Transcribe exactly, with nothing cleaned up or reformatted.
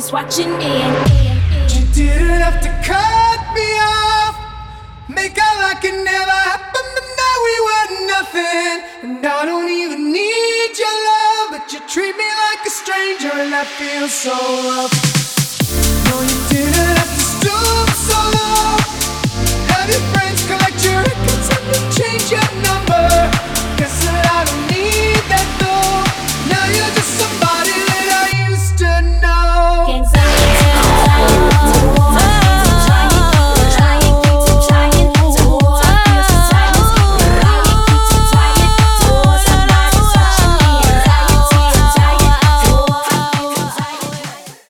always watching me. You didn't have to cut me off, make out like it never happened, but now we were nothing. And I don't even need your love, but you treat me like a stranger, and that feels so rough. No, you didn't have to stoop so low, have your friends collect your records and you change your number. Guess that